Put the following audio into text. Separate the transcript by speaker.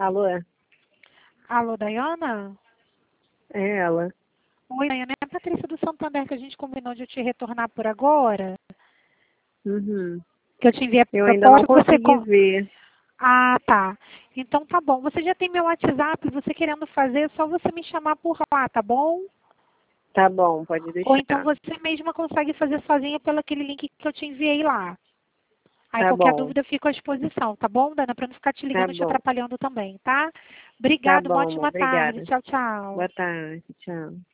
Speaker 1: Alô?
Speaker 2: Alô, Dayana?
Speaker 1: É ela.
Speaker 2: Oi, Dayana, é a Patrícia do Santander que a gente combinou de eu te retornar por agora.
Speaker 1: Uhum.
Speaker 2: Que eu te enviei a
Speaker 1: Eu ainda não
Speaker 2: proposta que você...
Speaker 1: consegui ver.
Speaker 2: Ah, tá. Então tá bom. Você já tem meu WhatsApp, você querendo fazer, é só você me chamar por lá, tá bom?
Speaker 1: Tá bom, pode
Speaker 2: Ou então
Speaker 1: deixar.
Speaker 2: você mesma consegue fazer sozinha pelo aquele link que eu te enviei lá. Aí
Speaker 1: Tá
Speaker 2: qualquer
Speaker 1: bom,
Speaker 2: dúvida eu fico à disposição, tá bom, Dana? Pra não ficar te
Speaker 1: tá
Speaker 2: ligando e te
Speaker 1: bom.
Speaker 2: atrapalhando também, tá?
Speaker 1: Tá
Speaker 2: Obrigada, uma
Speaker 1: bom, amor,
Speaker 2: ótima tarde.
Speaker 1: obrigada.
Speaker 2: Tchau, tchau.
Speaker 1: Boa tarde, tchau.